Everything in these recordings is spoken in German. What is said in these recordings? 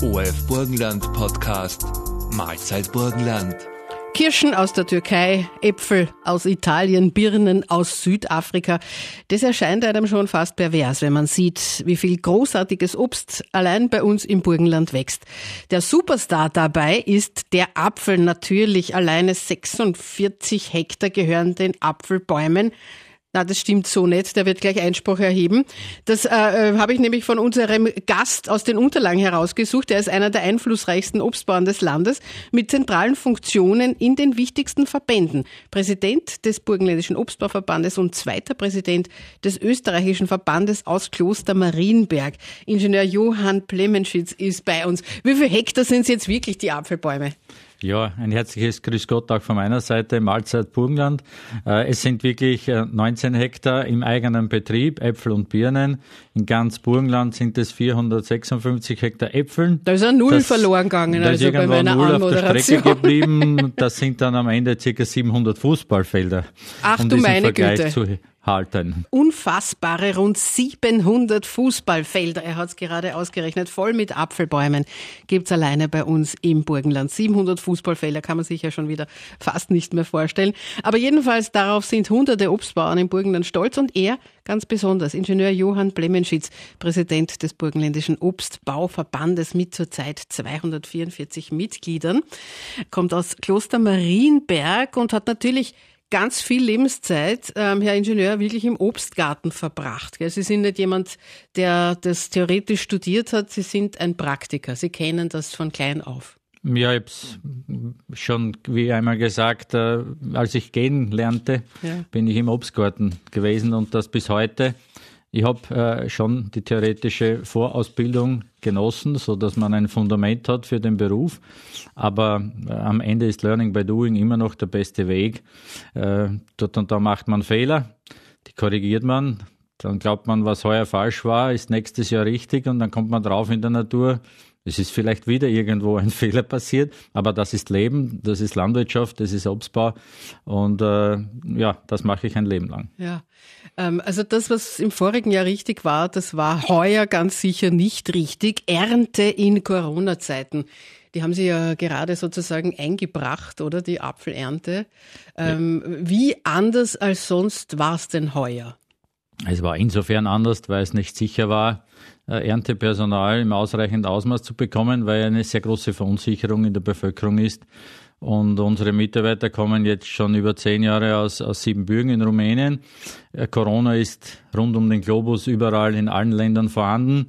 ORF Burgenland Podcast Mahlzeit Burgenland. Kirschen aus der Türkei, Äpfel aus Italien, Birnen aus Südafrika. Das erscheint einem schon fast pervers, wenn man sieht, wie viel großartiges Obst allein bei uns im Burgenland wächst. Der Superstar dabei ist der Apfel. Natürlich alleine 46 Hektar gehören den Apfelbäumen. Na, das stimmt so nicht. Der wird gleich Einspruch erheben. Das habe ich nämlich von unserem Gast aus den Unterlagen herausgesucht. Er ist einer der einflussreichsten Obstbauern des Landes mit zentralen Funktionen in den wichtigsten Verbänden. Präsident des Burgenländischen Obstbauverbandes und zweiter Präsident des österreichischen Verbandes aus Kloster Marienberg. Ingenieur Johann Plemenschitz ist bei uns. Wie viele Hektar sind es jetzt wirklich, die Apfelbäume? Ja, ein herzliches Grüß Gott auch von meiner Seite, Mahlzeit Burgenland. Es sind wirklich 19 Hektar im eigenen Betrieb, Äpfel und Birnen. In ganz Burgenland sind es 456 Hektar Äpfeln. Da ist ein Null verloren gegangen, also bei meiner Anmoderation. Da ist irgendwo ein Null auf der Strecke geblieben. Das sind dann am Ende ca. 700 Fußballfelder. Ach um du diesen meine Vergleich Güte. zu halten. Unfassbare rund 700 Fußballfelder, er hat es gerade ausgerechnet, voll mit Apfelbäumen gibt's alleine bei uns im Burgenland. 700 Fußballfelder kann man sich ja schon wieder fast nicht mehr vorstellen. Aber jedenfalls darauf sind hunderte Obstbauern im Burgenland stolz und er ganz besonders. Ingenieur Johann Plemenschitz, Präsident des Burgenländischen Obstbauverbandes mit zurzeit 244 Mitgliedern, kommt aus Kloster Marienberg und hat natürlich ganz viel Lebenszeit, Herr Ingenieur, wirklich im Obstgarten verbracht. Sie sind nicht jemand, der das theoretisch studiert hat, Sie sind ein Praktiker. Sie kennen das von klein auf. Ja, ich habe es schon, wie einmal gesagt, als ich gehen lernte, bin ich im Obstgarten gewesen und das bis heute. Ich habe schon die theoretische Vorausbildung genossen, so dass man ein Fundament hat für den Beruf. Aber am Ende ist Learning by Doing immer noch der beste Weg. Dort und da macht man Fehler, die korrigiert man. Dann glaubt man, was heuer falsch war, ist nächstes Jahr richtig und dann kommt man drauf in der Natur. Es ist vielleicht wieder irgendwo ein Fehler passiert, aber das ist Leben, das ist Landwirtschaft, das ist Obstbau und das mache ich ein Leben lang. Ja, also das, was im vorigen Jahr richtig war, das war heuer ganz sicher nicht richtig. Ernte in Corona-Zeiten. Die haben Sie ja gerade sozusagen eingebracht, oder? Die Apfelernte. Wie anders als sonst war es denn heuer? Es war insofern anders, weil es nicht sicher war, Erntepersonal im ausreichenden Ausmaß zu bekommen, weil eine sehr große Verunsicherung in der Bevölkerung ist. Und unsere Mitarbeiter kommen jetzt schon über 10 Jahre aus Siebenbürgen in Rumänien. Corona ist rund um den Globus überall in allen Ländern vorhanden.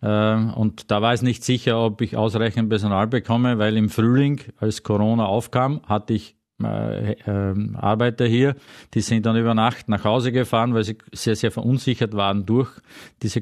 Und da war es nicht sicher, ob ich ausreichend Personal bekomme, weil im Frühling, als Corona aufkam, hatte ich Arbeiter hier, die sind dann über Nacht nach Hause gefahren, weil sie sehr, sehr verunsichert waren durch diese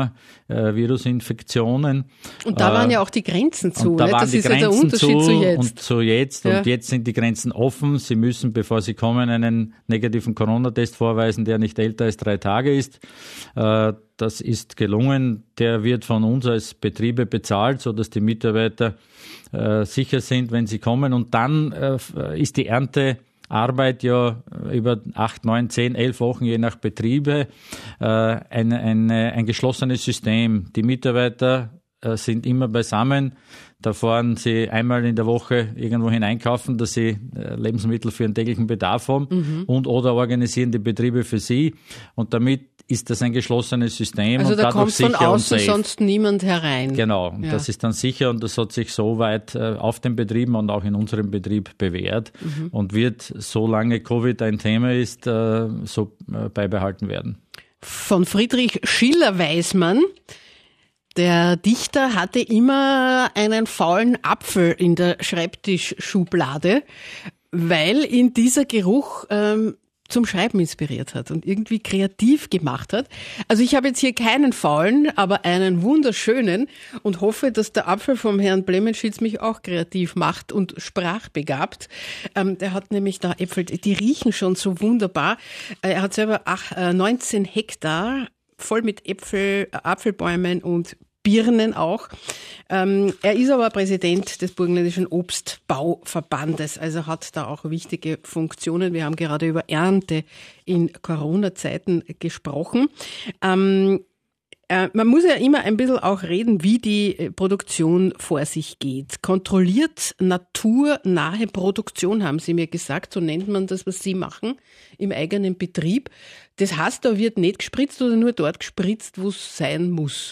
Corona-Virusinfektionen. Und da waren ja auch die Grenzen zu. Da waren das die ist Grenzen ja der Unterschied zu jetzt. Und zu jetzt. Ja. Und jetzt sind die Grenzen offen. Sie müssen, bevor Sie kommen, einen negativen Corona-Test vorweisen, der nicht älter als 3 Tage ist. Das ist gelungen. Der wird von uns als Betriebe bezahlt, sodass die Mitarbeiter sicher sind, wenn sie kommen. Und dann ist die Erntearbeit ja über 8, 9, 10, 11 Wochen, je nach Betriebe, ein geschlossenes System. Die Mitarbeiter sind immer beisammen. Da fahren sie einmal in der Woche irgendwo einkaufen, dass sie Lebensmittel für ihren täglichen Bedarf haben und oder organisieren die Betriebe für sie. Und damit ist das ein geschlossenes System. Also und da kommt von außen und sonst niemand herein. Genau, ja. Das ist dann sicher und das hat sich so weit auf den Betrieben und auch in unserem Betrieb bewährt und wird, solange Covid ein Thema ist, so beibehalten werden. Von Friedrich Schiller weiß man, der Dichter hatte immer einen faulen Apfel in der Schreibtischschublade, weil ihn dieser Geruch zum Schreiben inspiriert hat und irgendwie kreativ gemacht hat. Also ich habe jetzt hier keinen faulen, aber einen wunderschönen und hoffe, dass der Apfel vom Herrn Plemenschitz mich auch kreativ macht und sprachbegabt. Der hat nämlich da Äpfel, die riechen schon so wunderbar. Er hat selber 19 Hektar voll mit Apfelbäumen und Birnen auch. Er ist aber Präsident des Burgenländischen Obstbauverbandes, also hat da auch wichtige Funktionen. Wir haben gerade über Ernte in Corona-Zeiten gesprochen. Man muss ja immer ein bisschen auch reden, wie die Produktion vor sich geht. Kontrolliert naturnahe Produktion, haben Sie mir gesagt, so nennt man das, was Sie machen, im eigenen Betrieb. Das heißt, da wird nicht gespritzt oder nur dort gespritzt, wo es sein muss?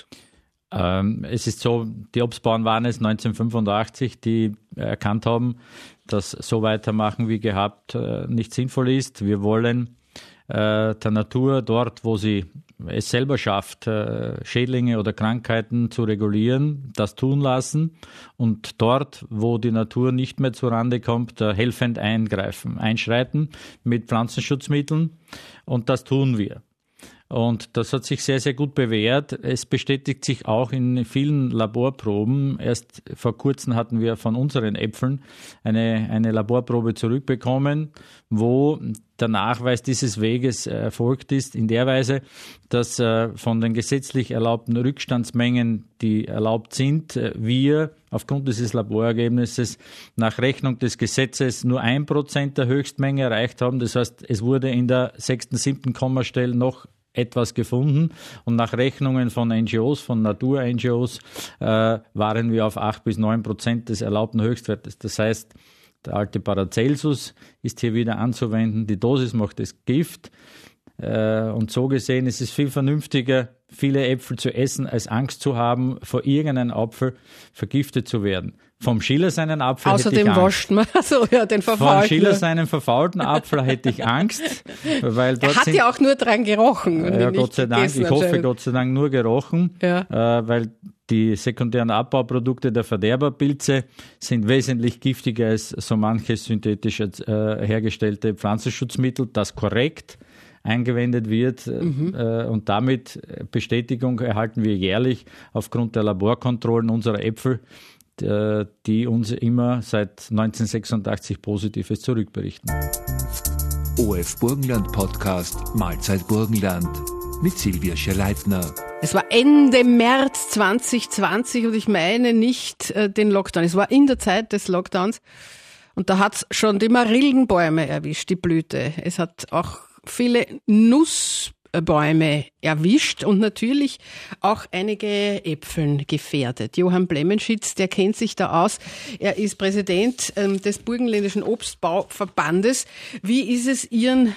Es ist so, die Obstbauern waren es 1985, die erkannt haben, dass so weitermachen wie gehabt nicht sinnvoll ist. Wir wollen der Natur dort, wo sie es selber schafft, Schädlinge oder Krankheiten zu regulieren, das tun lassen und dort, wo die Natur nicht mehr zurande kommt, helfend einschreiten mit Pflanzenschutzmitteln und das tun wir. Und das hat sich sehr, sehr gut bewährt. Es bestätigt sich auch in vielen Laborproben. Erst vor kurzem hatten wir von unseren Äpfeln eine Laborprobe zurückbekommen, wo der Nachweis dieses Weges erfolgt ist, in der Weise, dass von den gesetzlich erlaubten Rückstandsmengen, die erlaubt sind, wir aufgrund dieses Laborergebnisses nach Rechnung des Gesetzes nur 1% der Höchstmenge erreicht haben. Das heißt, es wurde in der 6., 7. Kommastelle noch etwas gefunden und nach Rechnungen von NGOs, von Natur-NGOs, waren wir auf 8-9% des erlaubten Höchstwertes. Das heißt, der alte Paracelsus ist hier wieder anzuwenden, die Dosis macht das Gift und so gesehen ist es viel vernünftiger, viele Äpfel zu essen, als Angst zu haben, vor irgendeinem Apfel vergiftet zu werden. Vom Schiller seinen Apfel Außerdem hätte ich Angst. Wascht man den verfaulten. Vom Schiller seinen verfaulten Apfel hätte ich Angst, weil dort er hat ja auch nur dran gerochen. Und ja, Gott sei Dank. Ich hoffe, Gott sei Dank nur gerochen, weil die sekundären Abbauprodukte der Verderberpilze sind wesentlich giftiger als so manches synthetisch hergestellte Pflanzenschutzmittel, das korrekt eingewendet wird und damit Bestätigung erhalten wir jährlich aufgrund der Laborkontrollen unserer Äpfel, die uns immer seit 1986 Positives zurückberichten. OF Burgenland Podcast Mahlzeit Burgenland mit Silvia Scherleitner. Es war Ende März 2020 und ich meine nicht den Lockdown. Es war in der Zeit des Lockdowns und da hat's schon die Marillenbäume erwischt, die Blüte. Es hat auch viele Nussbäume erwischt und natürlich auch einige Äpfeln gefährdet. Johann Blemmenschitz, der kennt sich da aus. Er ist Präsident des Burgenländischen Obstbauverbandes. Wie ist es Ihren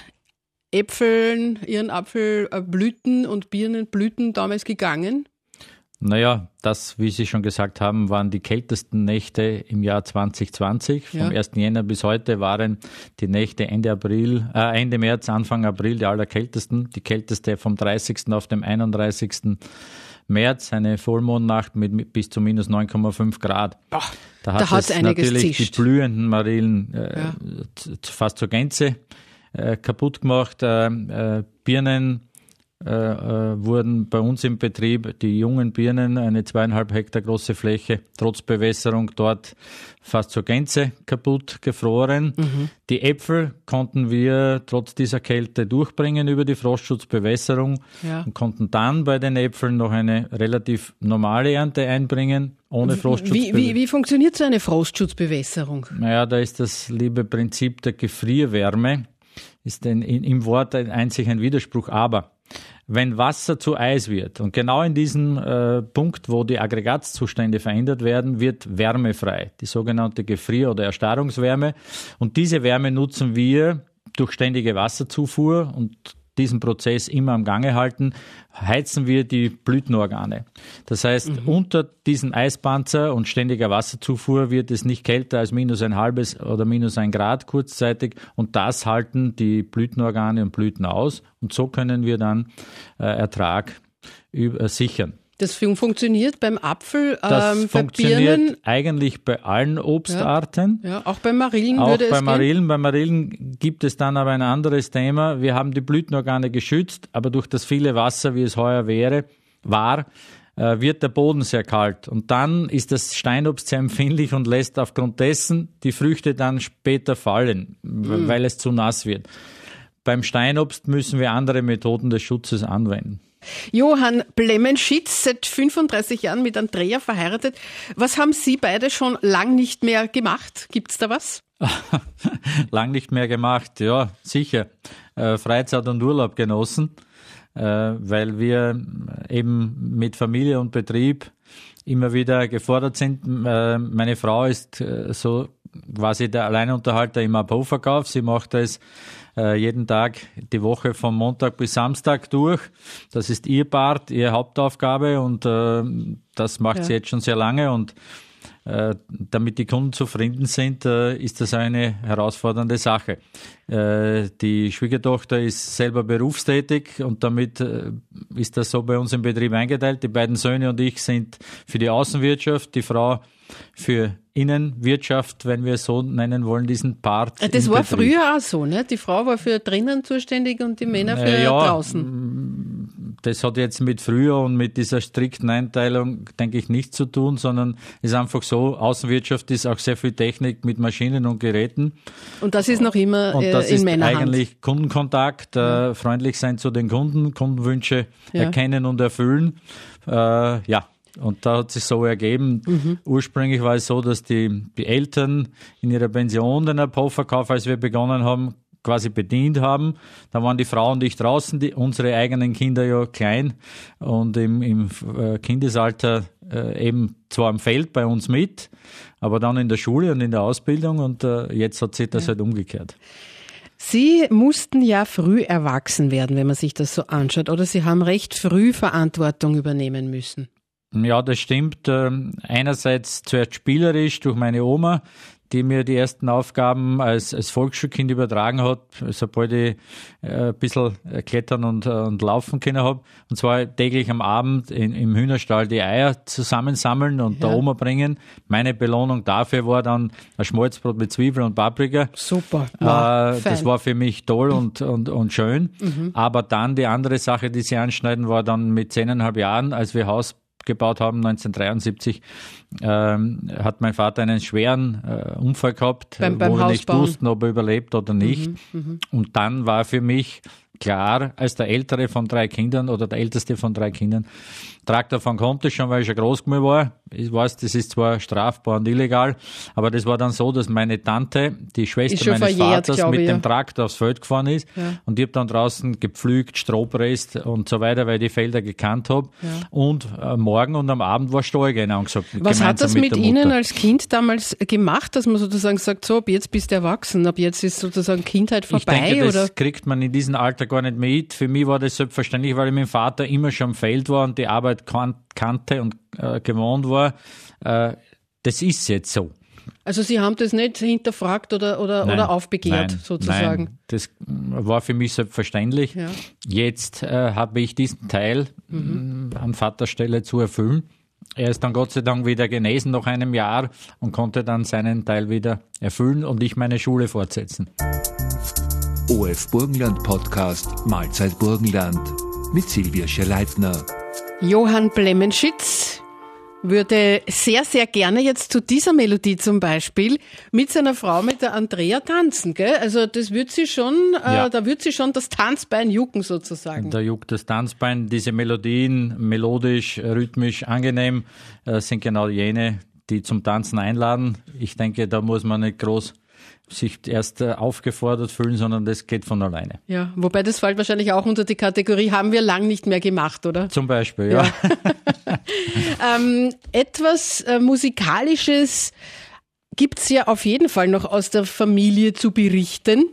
Apfelblüten und Birnenblüten damals gegangen? Naja, das, wie Sie schon gesagt haben, waren die kältesten Nächte im Jahr 2020. Vom 1. Jänner bis heute waren die Nächte Ende März, Anfang April die allerkältesten. Die kälteste vom 30. auf dem 31. März, eine Vollmondnacht mit bis zu minus 9,5 Grad. Da hat es natürlich die blühenden Marillen fast zur Gänze kaputt gemacht. Birnen wurden bei uns im Betrieb, die jungen Birnen, eine 2,5 Hektar große Fläche, trotz Bewässerung dort fast zur Gänze kaputt, gefroren. Die Äpfel konnten wir trotz dieser Kälte durchbringen über die Frostschutzbewässerung und konnten dann bei den Äpfeln noch eine relativ normale Ernte einbringen, ohne Frostschutzbewässerung. Wie funktioniert so eine Frostschutzbewässerung? Naja, da ist das liebe Prinzip der Gefrierwärme, ist im Wort einzig ein Widerspruch, aber wenn Wasser zu Eis wird und genau in diesem Punkt, wo die Aggregatzustände verändert werden, wird Wärme frei, die sogenannte Gefrier- oder Erstarrungswärme. Und diese Wärme nutzen wir durch ständige Wasserzufuhr und diesen Prozess immer am Gange halten, heizen wir die Blütenorgane. Das heißt, unter diesem Eispanzer und ständiger Wasserzufuhr wird es nicht kälter als minus ein halbes oder minus 1 Grad kurzzeitig und das halten die Blütenorgane und Blüten aus und so können wir dann Ertrag sichern. Das funktioniert beim Apfel, das funktioniert bei Birnen. Eigentlich bei allen Obstarten. Ja, auch bei Marillen auch würde es bei Marillen. gehen? Bei Marillen gibt es dann aber ein anderes Thema. Wir haben die Blütenorgane geschützt, aber durch das viele Wasser, wie es heuer war, wird der Boden sehr kalt. Und dann ist das Steinobst sehr empfindlich und lässt aufgrund dessen die Früchte dann später fallen, weil es zu nass wird. Beim Steinobst müssen wir andere Methoden des Schutzes anwenden. Johann Blemmenschitz, seit 35 Jahren mit Andrea verheiratet. Was haben Sie beide schon lang nicht mehr gemacht? Gibt's da was? Lang nicht mehr gemacht, ja, sicher. Freizeit und Urlaub genossen. weil wir eben mit Familie und Betrieb immer wieder gefordert sind. Meine Frau ist so quasi der Alleinunterhalter im Abholverkauf. Sie macht das jeden Tag die Woche von Montag bis Samstag durch. Das ist ihr Part, ihre Hauptaufgabe und das macht sie jetzt schon sehr lange und damit die Kunden zufrieden sind, ist das eine herausfordernde Sache. Die Schwiegertochter ist selber berufstätig und damit ist das so bei uns im Betrieb eingeteilt. Die beiden Söhne und ich sind für die Außenwirtschaft, die Frau für Innenwirtschaft, wenn wir es so nennen wollen, diesen Part. Das war früher auch so, ne? Die Frau war für drinnen zuständig und die Männer für draußen. Das hat jetzt mit früher und mit dieser strikten Einteilung, denke ich, nichts zu tun, sondern es ist einfach so, Außenwirtschaft ist auch sehr viel Technik mit Maschinen und Geräten. Und das ist noch immer und das in Männerhand. ist eigentlich Kundenkontakt, freundlich sein zu den Kunden, Kundenwünsche erkennen und erfüllen. Und da hat sich so ergeben. Ursprünglich war es so, dass die Eltern in ihrer Pension den Abholverkauf, als wir begonnen haben, quasi bedient haben. Da waren die Frau und ich draußen, unsere eigenen Kinder ja klein und im Kindesalter eben zwar am Feld bei uns mit, aber dann in der Schule und in der Ausbildung und jetzt hat sich das halt umgekehrt. Sie mussten ja früh erwachsen werden, wenn man sich das so anschaut, oder Sie haben recht früh Verantwortung übernehmen müssen. Ja, das stimmt. Einerseits zuerst spielerisch durch meine Oma, die mir die ersten Aufgaben als Volksschulkind übertragen hat, sobald ich ein bisschen klettern und laufen können habe. Und zwar täglich am Abend im Hühnerstall die Eier zusammensammeln und der Oma bringen. Meine Belohnung dafür war dann ein Schmalzbrot mit Zwiebeln und Paprika. Super. Das war für mich toll und schön. Aber dann die andere Sache, die Sie anschneiden, war dann mit 10,5 Jahren, als wir Haus gebaut haben, 1973, hat mein Vater einen schweren Unfall gehabt, wo wir nicht wussten, ob er überlebt oder nicht. Und dann war für mich klar, als der ältere von 3 Kindern oder der älteste von 3 Kindern, Traktor fahren konnte schon, weil ich schon groß geworden war. Ich weiß, das ist zwar strafbar und illegal, aber das war dann so, dass meine Tante, die Schwester meines Vaters, mit dem Traktor aufs Feld gefahren ist und ich habe dann draußen gepflügt, Stroh presst und so weiter, weil ich die Felder gekannt habe. Und am Morgen und am Abend war Stallgehen angesagt. Was hat das mit Ihnen als Kind damals gemacht, dass man sozusagen sagt, so, ab jetzt bist du erwachsen, ab jetzt ist sozusagen Kindheit vorbei? Ich denke, das kriegt man in diesem Alter gar nicht mit. Für mich war das selbstverständlich, weil ich mit dem Vater immer schon am Feld war und die Arbeit kannte und gewohnt war. Das ist jetzt so. Also Sie haben das nicht hinterfragt oder aufbegehrt, sozusagen? Nein, das war für mich selbstverständlich. Ja. Jetzt habe ich diesen Teil an Vaters Stelle zu erfüllen. Er ist dann Gott sei Dank wieder genesen nach einem Jahr und konnte dann seinen Teil wieder erfüllen und ich meine Schule fortsetzen. OF Burgenland Podcast Mahlzeit Burgenland mit Silvia Scheleitner. Johann Blemmenschitz würde sehr, sehr gerne jetzt zu dieser Melodie zum Beispiel mit seiner Frau, mit der Andrea, tanzen, gell? Also das wird sie schon, da wird sie schon das Tanzbein jucken sozusagen. Da juckt das Tanzbein. Diese Melodien, melodisch, rhythmisch, angenehm, sind genau jene, die zum Tanzen einladen. Ich denke, da muss man nicht groß sich erst aufgefordert fühlen, sondern das geht von alleine. Ja, wobei das fällt wahrscheinlich auch unter die Kategorie, haben wir lang nicht mehr gemacht, oder? Zum Beispiel, ja. Etwas Musikalisches gibt's ja auf jeden Fall noch aus der Familie zu berichten.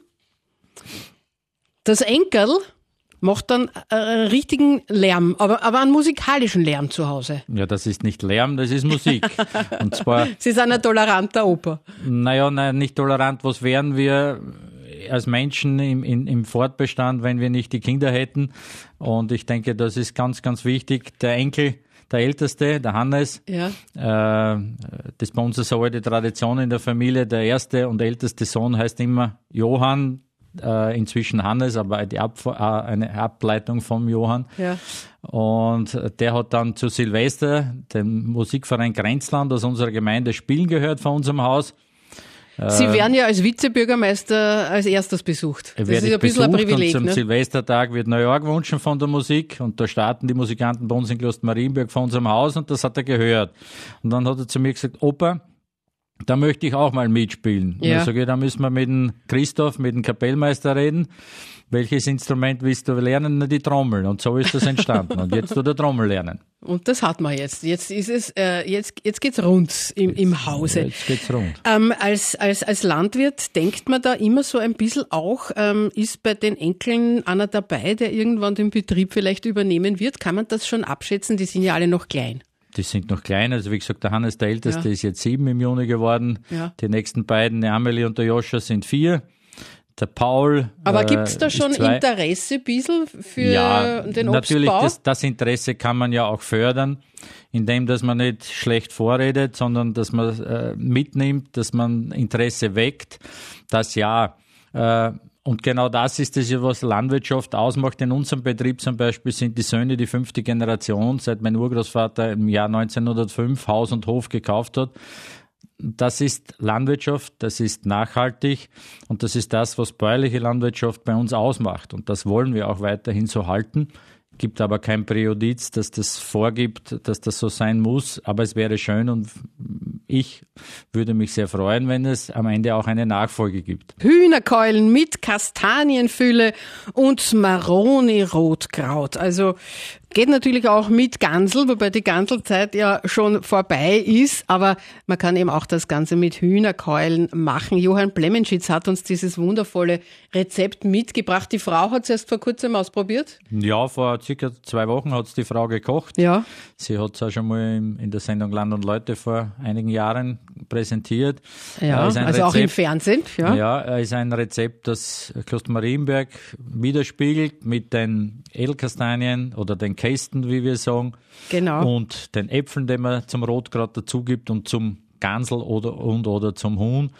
Das Enkerl macht dann richtigen Lärm, aber einen musikalischen Lärm zu Hause. Ja, das ist nicht Lärm, das ist Musik. Und zwar. Sie sind ein toleranter Opa. Naja, nicht tolerant. Was wären wir als Menschen im Fortbestand, wenn wir nicht die Kinder hätten? Und ich denke, das ist ganz, ganz wichtig. Der Enkel, der Älteste, der Hannes, das ist bei uns so eine Tradition in der Familie. Der erste und älteste Sohn heißt immer Johann. Inzwischen Hannes, aber eine Ableitung vom Johann. Ja. Und der hat dann zu Silvester den Musikverein Grenzland aus unserer Gemeinde spielen gehört von unserem Haus. Sie werden ja als Vizebürgermeister als erstes besucht. Das ist ein bisschen ein Privileg. Und zum Silvestertag wird Neujahr gewünscht von der Musik und da starten die Musikanten bei uns in Klostmarienberg von unserem Haus und das hat er gehört. Und dann hat er zu mir gesagt, Opa, da möchte ich auch mal mitspielen. Ja. Dann sage ich, da müssen wir mit dem Christoph, mit dem Kapellmeister reden. Welches Instrument willst du lernen? Na, die Trommel. Und so ist das entstanden. Und jetzt tut er Trommel lernen. Und das hat man jetzt. Jetzt ist es, jetzt geht's rund im Hause. Jetzt geht's rund. Als Landwirt denkt man da immer so ein bisschen auch, ist bei den Enkeln einer dabei, der irgendwann den Betrieb vielleicht übernehmen wird? Kann man das schon abschätzen? Die sind ja alle noch klein. Die sind noch klein. Also wie gesagt, der Hannes, der Älteste, Ja. ist jetzt 7 im Juni geworden. Ja. Die nächsten beiden, die Amelie und der Joscha, sind 4. Der Paul. Aber gibt's da schon 2. Interesse ein bisschen für den Obstbau? Natürlich, das Interesse kann man ja auch fördern, indem dass man nicht schlecht vorredet, sondern dass man mitnimmt, dass man Interesse weckt. Das ja. Und genau das ist es ja, was Landwirtschaft ausmacht. In unserem Betrieb zum Beispiel sind die Söhne die 5. Generation, seit mein Urgroßvater im Jahr 1905 Haus und Hof gekauft hat. Das ist Landwirtschaft, das ist nachhaltig und das ist das, was bäuerliche Landwirtschaft bei uns ausmacht. Und das wollen wir auch weiterhin so halten. Gibt aber kein Präjudiz, dass das vorgibt, dass das so sein muss. Aber es wäre schön und ich würde mich sehr freuen, wenn es am Ende auch eine Nachfolge gibt. Hühnerkeulen mit Kastanienfülle und Maroni-Rotkraut. Also geht natürlich auch mit Gansel, wobei die Ganselzeit ja schon vorbei ist, aber man kann eben auch das Ganze mit Hühnerkeulen machen. Johann Blemenschitz hat uns dieses wundervolle Rezept mitgebracht. Die Frau hat es erst vor kurzem ausprobiert. Ja, vor circa 2 Wochen hat es die Frau gekocht. Ja. Sie hat es auch schon mal in der Sendung Land und Leute vor einigen Jahren präsentiert. Ja, also Rezept, auch im Fernsehen. Ja. Ja, ist ein Rezept, das Kloster Marienberg widerspiegelt mit den Edelkastanien oder den Kästen, wie wir sagen. Genau. Und den Äpfeln, die man zum Rotkraut dazu gibt und zum Gansel oder zum Huhn.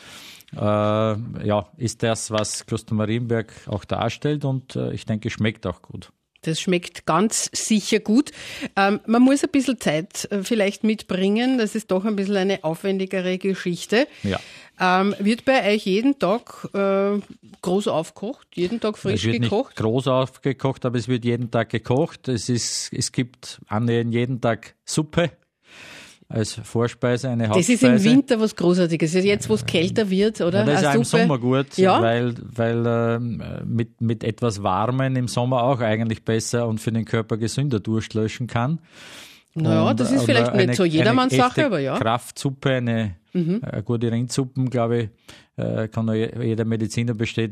Ist das, was Kloster Marienberg auch darstellt und ich denke, schmeckt auch gut. Das schmeckt ganz sicher gut. Man muss ein bisschen Zeit vielleicht mitbringen. Das ist doch ein bisschen eine aufwendigere Geschichte. Ja. Wird bei euch jeden Tag groß aufgekocht? Jeden Tag frisch Es wird gekocht? nicht groß aufgekocht, aber es wird jeden Tag gekocht. Es gibt annähernd jeden Tag Suppe als Vorspeise, eine Hauptspeise. Das ist im Winter was Großartiges. Jetzt, wo es kälter wird, oder? Ja, das ist auch im Suppe. Sommer gut, Ja? weil mit etwas Warmen im Sommer auch eigentlich besser und für den Körper gesünder Durst löschen kann. Naja, das ist vielleicht nicht so jedermanns Sache, aber ja. Kraftsuppe, eine gute Rindsuppen, glaube ich, kann auch jeder Mediziner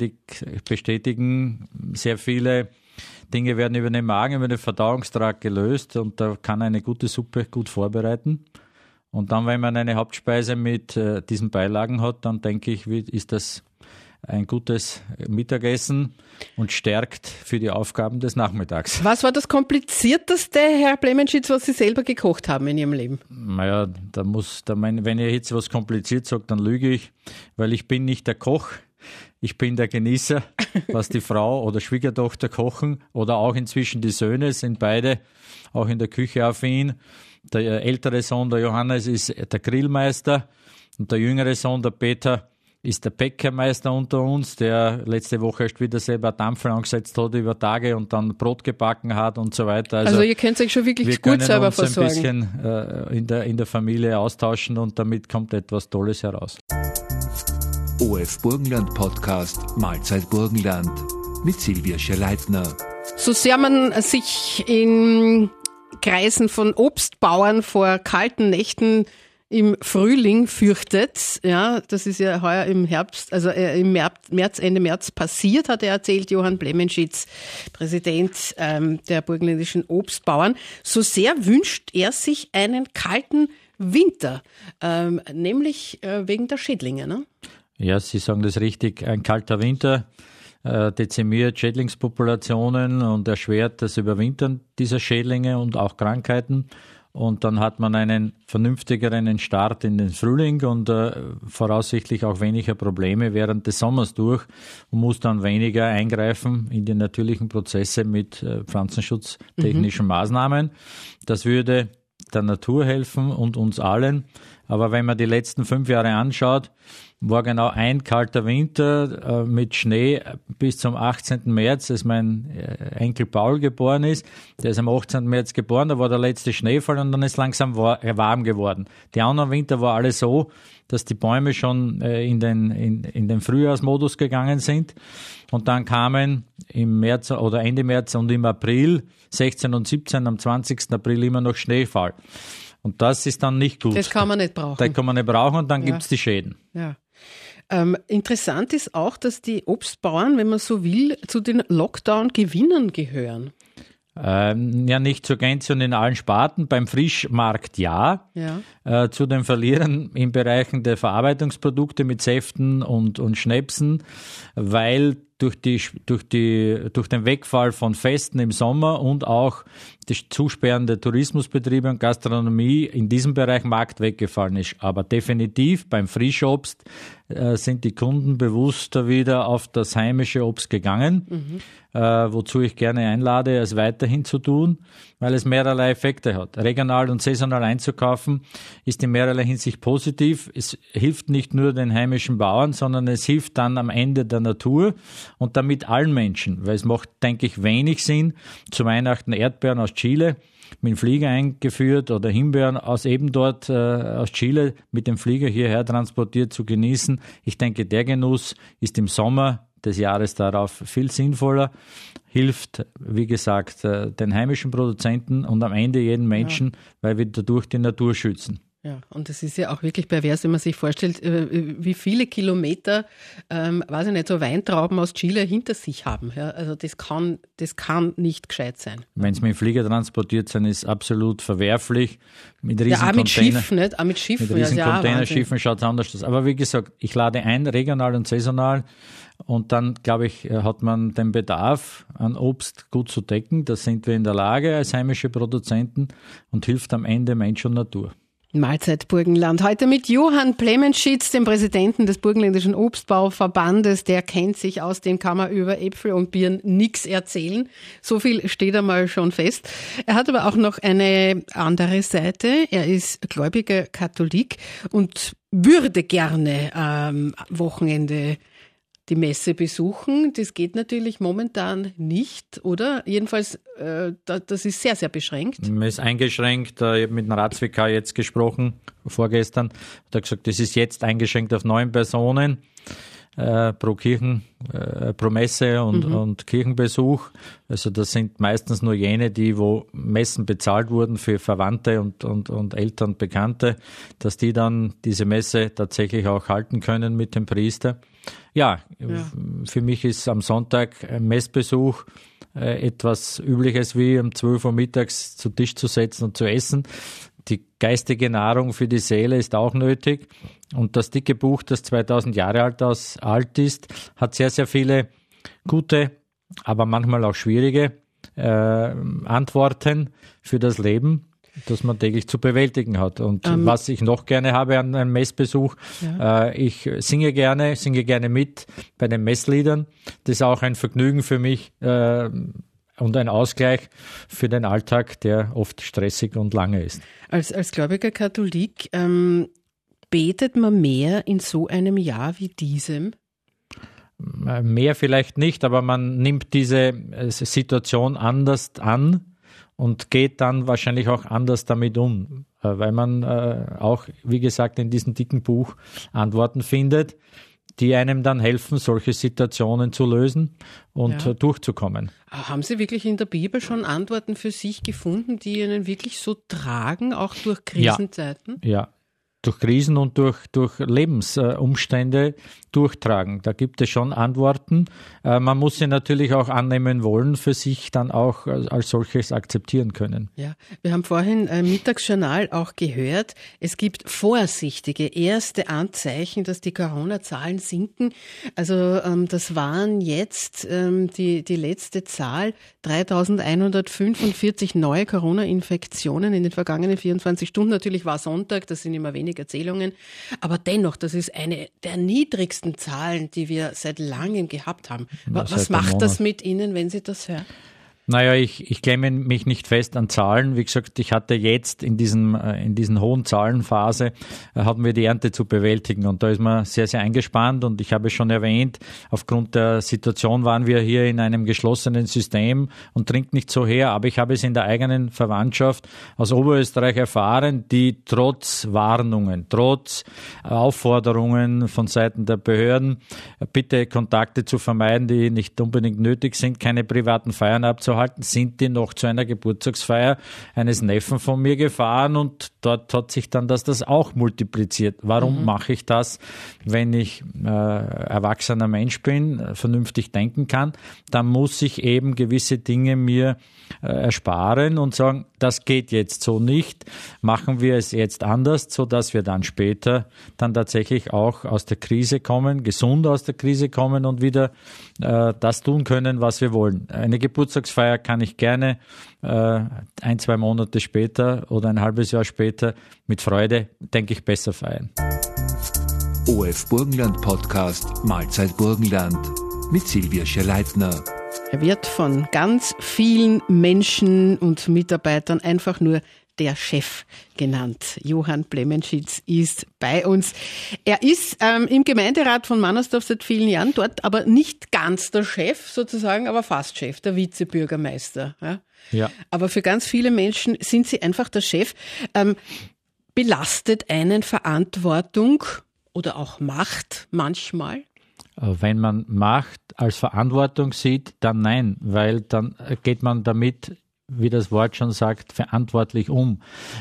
bestätigen. Sehr viele Dinge werden über den Magen, über den Verdauungstrakt gelöst und da kann eine gute Suppe gut vorbereiten. Und dann, wenn man eine Hauptspeise mit diesen Beilagen hat, dann denke ich, ist das ein gutes Mittagessen und stärkt für die Aufgaben des Nachmittags. Was war das Komplizierteste, Herr Blemenschitz, was Sie selber gekocht haben in Ihrem Leben? Naja, wenn ihr jetzt was kompliziert sagt, dann lüge ich, weil ich bin nicht der Koch. Ich bin der Genießer, was die Frau oder Schwiegertochter kochen oder auch inzwischen die Söhne sind beide auch in der Küche affin. Der ältere Sohn, der Johannes, ist der Grillmeister und der jüngere Sohn, der Peter, ist der Bäckermeister unter uns, der letzte Woche erst wieder selber Dampfer angesetzt hat über Tage und dann Brot gebacken hat und so weiter. Also ihr könnt euch schon wirklich gut selber versorgen. Wir können uns ein bisschen in der Familie austauschen und damit kommt etwas Tolles heraus. OF Burgenland Podcast Mahlzeit Burgenland mit Silvia Scherleitner. So sehr man sich in Kreisen von Obstbauern vor kalten Nächten im Frühling fürchtet, ja, das ist ja heuer im Herbst, also im März, Ende März passiert, hat er erzählt, Johann Blemenschitz, Präsident der burgenländischen Obstbauern. So sehr wünscht er sich einen kalten Winter, nämlich wegen der Schädlinge, ne? Ja, Sie sagen das richtig. Ein kalter Winter dezimiert Schädlingspopulationen und erschwert das Überwintern dieser Schädlinge und auch Krankheiten. Und dann hat man einen vernünftigeren Start in den Frühling und voraussichtlich auch weniger Probleme während des Sommers durch und muss dann weniger eingreifen in die natürlichen Prozesse mit pflanzenschutztechnischen Maßnahmen. Das würde der Natur helfen und uns allen. Aber wenn man die letzten 5 Jahre anschaut, war genau ein kalter Winter mit Schnee bis zum 18. März, als mein Enkel Paul geboren ist. Der ist am 18. März geboren, da war der letzte Schneefall und dann ist langsam warm geworden. Die anderen Winter war alles so, dass die Bäume schon in den Frühjahrsmodus gegangen sind. Und dann kamen im März oder Ende März und im April, 16 und 17, am 20. April immer noch Schneefall. Und das ist dann nicht gut. Das kann man nicht brauchen. Das kann man nicht brauchen und dann gibt's die Schäden. Ja. Interessant ist auch, dass die Obstbauern, wenn man so will, zu den Lockdown-Gewinnern gehören. Ja, nicht zur Gänze und in allen Sparten. Beim Frischmarkt ja. Zu den Verlierern in Bereichen der Verarbeitungsprodukte mit Säften und Schnäpsen, weil durch den Wegfall von Festen im Sommer und auch das Zusperren der Tourismusbetriebe und Gastronomie in diesem Bereich Markt weggefallen ist. Aber definitiv beim Frischobst sind die Kunden bewusster wieder auf das heimische Obst gegangen, wozu ich gerne einlade, es weiterhin zu tun, weil es mehrerlei Effekte hat. Regional und saisonal einzukaufen ist in mehrerlei Hinsicht positiv. Es hilft nicht nur den heimischen Bauern, sondern es hilft dann am Ende der Natur und damit allen Menschen, weil es macht, denke ich, wenig Sinn, zu Weihnachten Erdbeeren aus Chile mit dem Flieger eingeführt oder Himbeeren aus eben dort aus Chile mit dem Flieger hierher transportiert zu genießen. Ich denke, der Genuss ist im Sommer des Jahres darauf viel sinnvoller, hilft, wie gesagt, den heimischen Produzenten und am Ende jeden Menschen, weil wir dadurch die Natur schützen. Ja, und es ist ja auch wirklich pervers, wenn man sich vorstellt, wie viele Kilometer, weiß ich nicht, so Weintrauben aus Chile hinter sich haben. Ja, also das kann nicht gescheit sein. Wenn es mit dem Flieger transportiert sind, ist absolut verwerflich. Mit riesen auch mit Schiffen, nicht? Auch mit Schiffen. Mit riesen Containerschiffen schaut es anders aus. Aber wie gesagt, ich lade ein, regional und saisonal. Und dann, glaube ich, hat man den Bedarf an Obst gut zu decken. Da sind wir in der Lage als heimische Produzenten und hilft am Ende Mensch und Natur. Mahlzeit Burgenland. Heute mit Johann Plemenschitz, dem Präsidenten des Burgenländischen Obstbauverbandes. Der kennt sich aus, dem kann man über Äpfel und Birnen nichts erzählen. So viel steht einmal schon fest. Er hat aber auch noch eine andere Seite. Er ist gläubiger Katholik und würde gerne am Wochenende die Messe besuchen. Das geht natürlich momentan nicht, oder? Jedenfalls, das ist sehr, sehr beschränkt. Man ist eingeschränkt. Ich habe mit dem Ratsvikar jetzt gesprochen, vorgestern. Hat er gesagt, das ist jetzt eingeschränkt auf 9 Personen pro Messe und Kirchenbesuch. Also das sind meistens nur jene, wo Messen bezahlt wurden für Verwandte und Eltern, Bekannte, dass die dann diese Messe tatsächlich auch halten können mit dem Priester. Ja, für mich ist am Sonntag ein Messbesuch etwas Übliches wie um 12 Uhr mittags zu Tisch zu setzen und zu essen. Die geistige Nahrung für die Seele ist auch nötig. Und das dicke Buch, das 2000 Jahre alt ist, hat sehr, sehr viele gute, aber manchmal auch schwierige Antworten für das Leben, das man täglich zu bewältigen hat. Und was ich noch gerne habe an einem Messbesuch, ich singe gerne mit bei den Messliedern. Das ist auch ein Vergnügen für mich und ein Ausgleich für den Alltag, der oft stressig und lange ist. Als gläubiger Katholik betet man mehr in so einem Jahr wie diesem? Mehr vielleicht nicht, aber man nimmt diese Situation anders an und geht dann wahrscheinlich auch anders damit um, weil man auch, wie gesagt, in diesem dicken Buch Antworten findet, die einem dann helfen, solche Situationen zu lösen und durchzukommen. Haben Sie wirklich in der Bibel schon Antworten für sich gefunden, die Ihnen wirklich so tragen, auch durch Krisenzeiten? Ja. Durch Krisen und durch Lebensumstände durchtragen. Da gibt es schon Antworten. Man muss sie natürlich auch annehmen wollen, für sich dann auch als solches akzeptieren können. Ja, wir haben vorhin im Mittagsjournal auch gehört, es gibt vorsichtige erste Anzeichen, dass die Corona-Zahlen sinken. Also das waren jetzt die letzte Zahl, 3.145 neue Corona-Infektionen in den vergangenen 24 Stunden. Natürlich war Sonntag, das sind immer wenige Erzählungen, aber dennoch, das ist eine der niedrigsten Zahlen, die wir seit langem gehabt haben. Was macht das mit Ihnen, wenn Sie das hören? Naja, ich klemme mich nicht fest an Zahlen. Wie gesagt, ich hatte jetzt in diesen hohen Zahlenphase, hatten wir die Ernte zu bewältigen und da ist man sehr, sehr eingespannt und ich habe schon erwähnt, aufgrund der Situation waren wir hier in einem geschlossenen System und trinkt nicht so her, aber ich habe es in der eigenen Verwandtschaft aus Oberösterreich erfahren, die trotz Warnungen, trotz Aufforderungen von Seiten der Behörden, bitte Kontakte zu vermeiden, die nicht unbedingt nötig sind, keine privaten Feiern abzuhalten, sind die noch zu einer Geburtstagsfeier eines Neffen von mir gefahren und dort hat sich dann das auch multipliziert. Warum mache ich das, wenn ich erwachsener Mensch bin, vernünftig denken kann? Dann muss ich eben gewisse Dinge mir ersparen und sagen, das geht jetzt so nicht, machen wir es jetzt anders, sodass wir dann später dann tatsächlich auch aus der Krise kommen, gesund aus der Krise kommen und wieder das tun können, was wir wollen. Eine Geburtstagsfeier kann ich gerne 1-2 Monate später oder ein halbes Jahr später mit Freude, denke ich, besser feiern. OF Burgenland Podcast Mahlzeit Burgenland mit Silvia Scherleitner. Er wird von ganz vielen Menschen und Mitarbeitern einfach nur der Chef genannt. Johann Blemenschitz ist bei uns. Er ist im Gemeinderat von Mannersdorf seit vielen Jahren, dort aber nicht ganz der Chef sozusagen, aber fast Chef, der Vizebürgermeister. Ja. Aber für ganz viele Menschen sind sie einfach der Chef. Belastet einen Verantwortung oder auch Macht manchmal? Wenn man Macht als Verantwortung sieht, dann nein, weil dann geht man damit, wie das Wort schon sagt, verantwortlich um.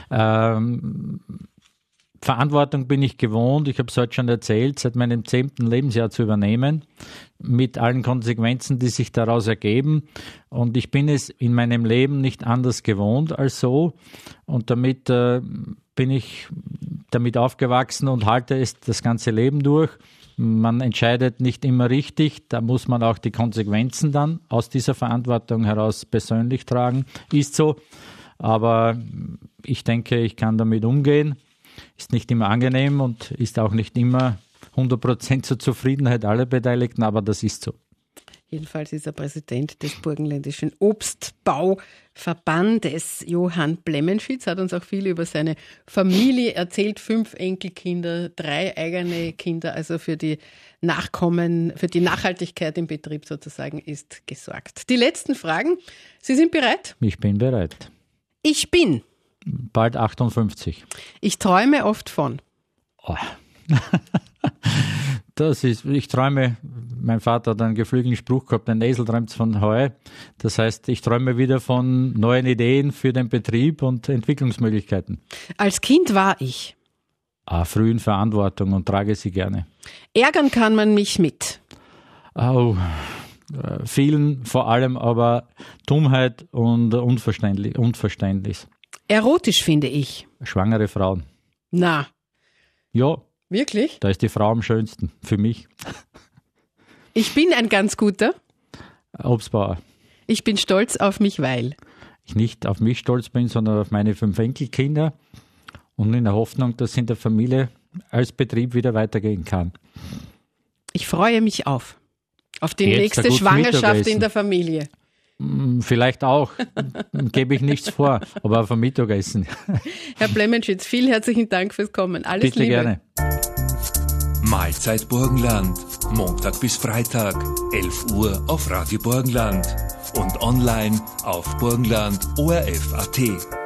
Verantwortung bin ich gewohnt, ich habe es heute schon erzählt, seit meinem 10. Lebensjahr zu übernehmen, mit allen Konsequenzen, die sich daraus ergeben. Und ich bin es in meinem Leben nicht anders gewohnt als so. Und damit bin ich damit aufgewachsen und halte es das ganze Leben durch. Man entscheidet nicht immer richtig, da muss man auch die Konsequenzen dann aus dieser Verantwortung heraus persönlich tragen. Ist so, aber ich denke, ich kann damit umgehen. Ist nicht immer angenehm und ist auch nicht immer 100% zur Zufriedenheit aller Beteiligten, aber das ist so. Jedenfalls ist er Präsident des Burgenländischen Obstbauverbandes. Johann Blemenschitz hat uns auch viel über seine Familie erzählt. 5 Enkelkinder, 3 eigene Kinder. Also für die Nachkommen, für die Nachhaltigkeit im Betrieb sozusagen ist gesorgt. Die letzten Fragen. Sie sind bereit? Ich bin bereit. Ich bin bald 58. Ich träume oft von. Oh. Ich träume, mein Vater hat einen geflügelten Spruch gehabt, ein Esel träumt von Heu. Das heißt, ich träume wieder von neuen Ideen für den Betrieb und Entwicklungsmöglichkeiten. Als Kind war ich früh in Verantwortung und trage sie gerne. Ärgern kann man mich mit? Vielen, vor allem aber Dummheit und Unverständnis. Erotisch finde ich. Schwangere Frauen. Na. Ja. Wirklich? Da ist die Frau am schönsten, für mich. Ich bin ein ganz guter Obstbauer. Ich bin stolz auf mich, weil ich nicht auf mich stolz bin, sondern auf meine 5 Enkelkinder und in der Hoffnung, dass es in der Familie als Betrieb wieder weitergehen kann. Ich freue mich auf die nächste Schwangerschaft in der Familie. Vielleicht auch, gebe ich nichts vor, aber auf ein Mittagessen. Herr Blemenschitz, vielen herzlichen Dank fürs Kommen. Alles Bitte Liebe. Gerne. Mahlzeit Burgenland, Montag bis Freitag, 11 Uhr auf Radio Burgenland und online auf burgenland.orf.at.